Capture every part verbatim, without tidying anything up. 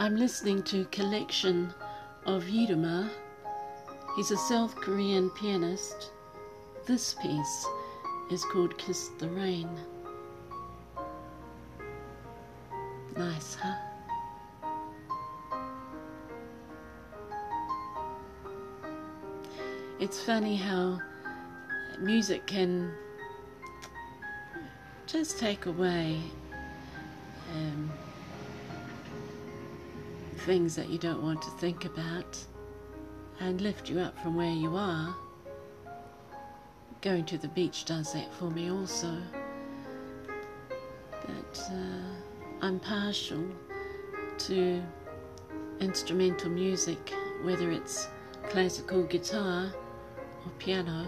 I'm listening to a collection of Yiruma. He's a South Korean pianist. This piece is called Kiss the Rain. Nice, huh? It's funny how music can just take away um, things that you don't want to think about and lift you up from where you are. Going to the beach does that for me also. But uh, I'm partial to instrumental music, whether it's classical guitar or piano.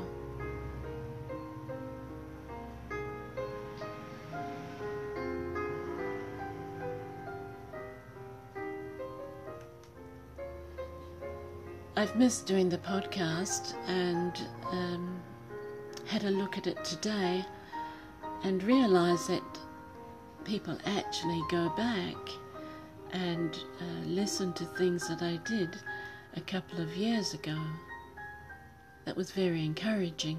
I've missed doing the podcast and um, had a look at it today and realised that people actually go back and uh, listen to things that I did a couple of years ago. That was very encouraging.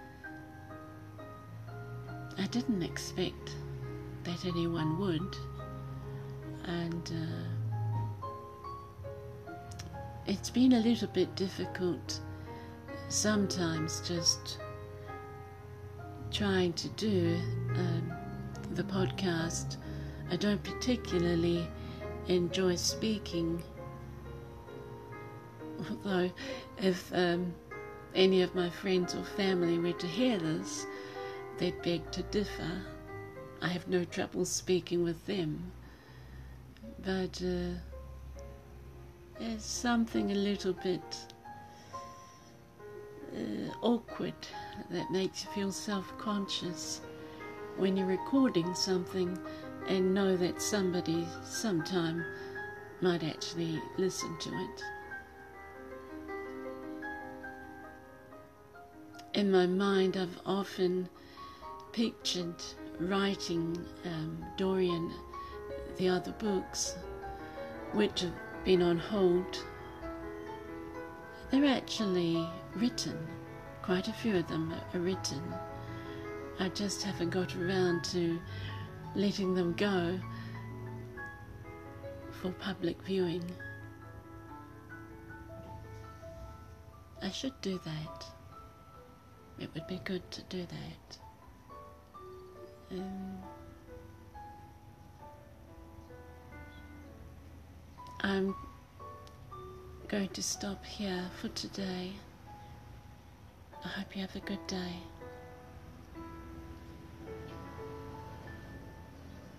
I didn't expect that anyone would, and uh, it's been a little bit difficult sometimes just trying to do um, the podcast. I don't particularly enjoy speaking, although if um, any of my friends or family were to hear this, they'd beg to differ. I have no trouble speaking with them, but uh, there's something a little bit uh, awkward that makes you feel self-conscious when you're recording something and know that somebody sometime might actually listen to it. In my mind, I've often pictured writing um, Dorian, the other books, which have been on hold. They're actually written. Quite a few of them are written. I just haven't got around to letting them go for public viewing. I should do that. It would be good to do that. Um, I'm going to stop here for today. I hope you have a good day.